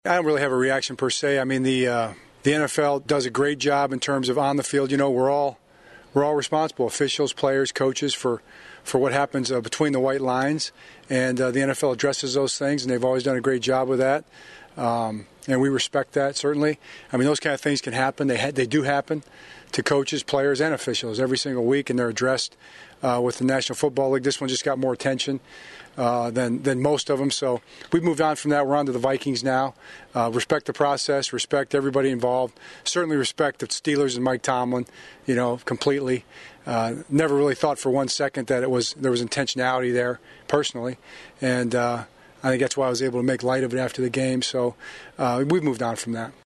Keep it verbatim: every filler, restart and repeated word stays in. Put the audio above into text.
I don't really have a reaction per se. I mean, the uh, the N F L does a great job in terms of on the field. You know, we're all we're all responsible, officials, players, coaches, for for what happens uh, between the white lines, and uh, the N F L addresses those things, and they've always done a great job with that. Um, and we respect that, certainly. I mean, those kind of things can happen. They ha- they do happen to coaches, players, and officials every single week, and they're addressed uh, with the National Football League. This one just got more attention uh, than than most of them. So we've moved on from that. We're on to the Vikings now. Uh, respect the process. Respect everybody involved. Certainly respect the Steelers and Mike Tomlin, you know, completely. Uh, never really thought for one second that it was there was intentionality there, personally. And uh, I think that's why I was able to make light of it after the game. So uh, we've moved on from that.